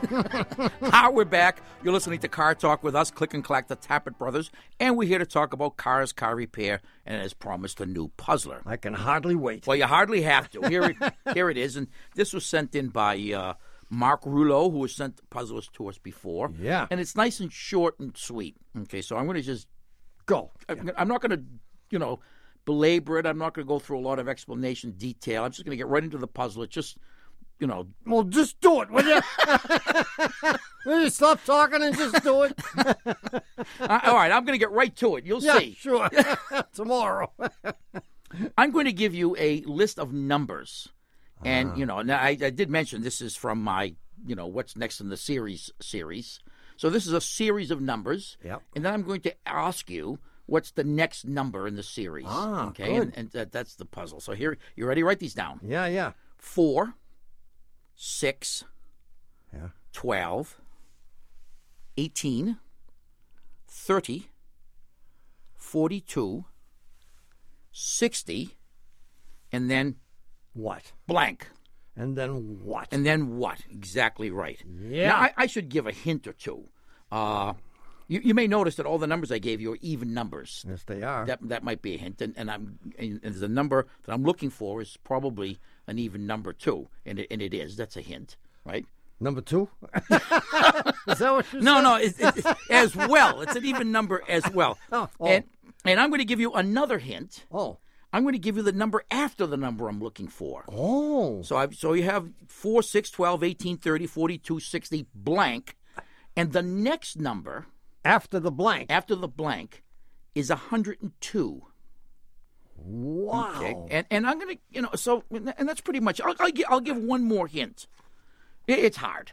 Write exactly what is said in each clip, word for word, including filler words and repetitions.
Hi, we're back. You're listening to Car Talk with us, Click and Clack, the Tappet Brothers, and we're here to talk about cars, car repair, and as promised, a new puzzler. I can hardly wait. Well, you hardly have to. Here it, here it is, and this was sent in by uh, Mark Rouleau, who has sent puzzlers to us before. Yeah. And it's nice and short and sweet. Okay, so I'm going to just Go. I'm, I'm not going to, you know, belabor it. I'm not going to go through a lot of explanation detail. I'm just going to get right into the puzzle. It's just, you know. Well, just do it, will you? Will you stop talking and just do it? uh, all right, I'm going to get right to it. You'll Yeah, see. sure. Tomorrow. I'm going to give you a list of numbers. And, Ah. you know, now I, I did mention this is from my, you know, What's Next in the Series series. So this is a series of numbers. Yep. And then I'm going to ask you what's the next number in the series. Ah, okay, good. and, and that, that's the puzzle. So here, you ready? Write these down. Yeah, yeah. Four, six, Yeah. twelve, eighteen, thirty, forty-two, sixty, and then What? blank. And then what? And then what? Exactly right. Yeah. Now, I, I should give a hint or two. Uh, you, you may notice that all the numbers I gave you are even numbers. Yes, they are. That that might be a hint, and, and I'm and the number that I'm looking for is probably an even number too, and it, and it is. That's a hint, right? Number two? Is that what you No, said? no, it's, it's, it's as well. It's an even number as well. Oh, oh. And and I'm going to give you another hint. Oh. I'm going to give you the number after the number I'm looking for. Oh. So I so you have four, six, twelve, eighteen, thirty, forty-two, sixty, blank, and the next number After the blank. after the blank is one hundred two. Wow. Okay, and and I'm gonna, you know, so and that's pretty much. I'll I'll give, I'll give one more hint. It- It's hard.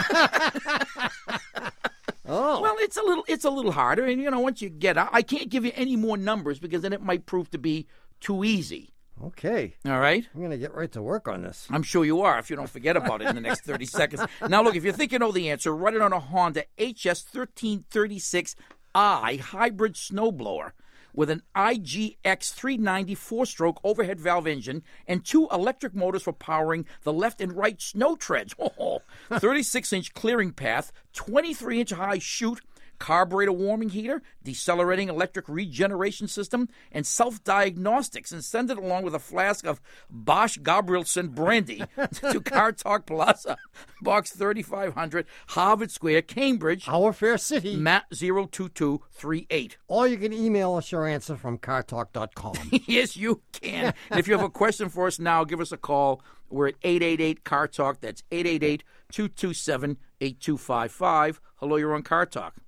Oh. Well, it's a little it's a little harder, and you know, once you get out, I can't give you any more numbers because then it might prove to be too easy. Okay. All right. I'm going to get right to work on this. I'm sure you are if you don't forget about it in the next thirty seconds. Now, look, if you think you know the answer, write it on a Honda H S thirteen thirty-six i hybrid snowblower with an I G X three ninety four-stroke overhead valve engine and two electric motors for powering the left and right snow treads. Oh, thirty-six inch clearing path, twenty-three inch high chute, carburetor warming heater, decelerating electric regeneration system, and self-diagnostics, and send it along with a flask of Bosch Gabrielson brandy to Car Talk Plaza, Box thirty-five hundred, Harvard Square, Cambridge, Our Fair City. Matt zero two two three eight. Or you can email us your answer from car talk dot com. Yes, you can. And if you have a question for us now, give us a call. We're at eight eight eight, C A R Talk. That's eight eight eight, two two seven, eight two five five. Hello, you're on Car Talk.